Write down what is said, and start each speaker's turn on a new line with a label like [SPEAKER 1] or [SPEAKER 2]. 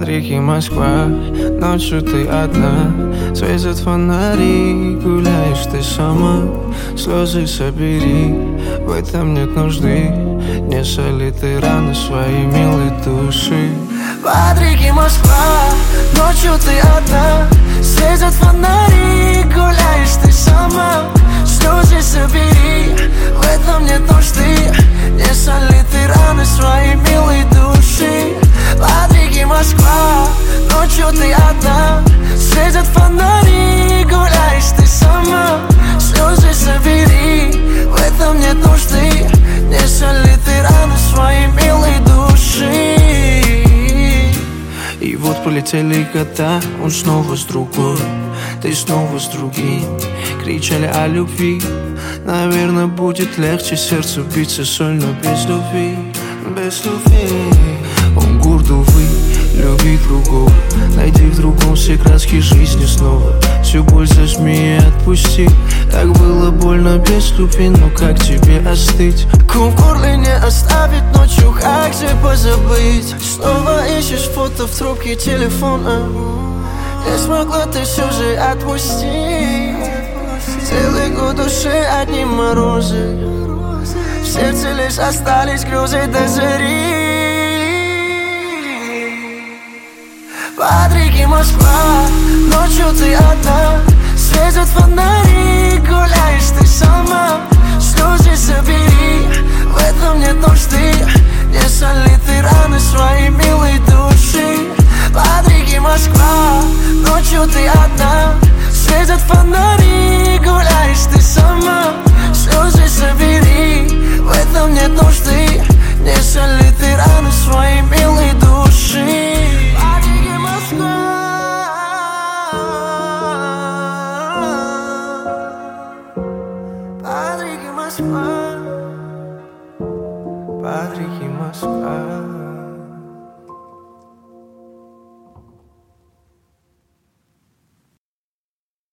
[SPEAKER 1] Падрики, Москва, ночью ты одна. Светят фонари, гуляешь ты сама. Слезы собери, в этом нет нужды. Не соли ты раны своей милой души.
[SPEAKER 2] Падрики, Москва, ночью ты одна. Светят фонари, гуляешь ты сама. Слезы собери, в этом нет нужды. Не соли ты раны своей милой души. Падрики, Москва, ночью ты одна. Светят фонари, гуляешь ты сама. Слезы собери, в этом нет нужды. Не соли ты раны своей милой души.
[SPEAKER 1] И вот полетели года, он снова с другой, ты снова с другим. Кричали о любви, наверное, будет легче сердцу биться сольно без любви. Без любви. Он горд, увы, любит другого. Найди в другом все краски жизни снова. Всю боль зажми и отпусти. Так было больно без любви, но как тебе остыть?
[SPEAKER 2] Ком в горле не оставить ночью, как же позабыть? Снова ищешь фото в трубке телефона. Не смогла ты все же отпустить. Целый год душе одни морозы. В сердце лишь остались грезы до зари. Падрики, Москва, ночью ты одна. Светят фонари, гуляешь ты сама. Слезы собери, в этом нет нужды. Не соли ты раны своей милой души. Падрики, Москва, ночью ты одна. Светят фонари, гуляешь ты сама. Слезы собери, в этом нет нужды. Не соли ты раны своей милой души. Падрики, Москва, Падрики, Москва,
[SPEAKER 1] Падрики, Москва.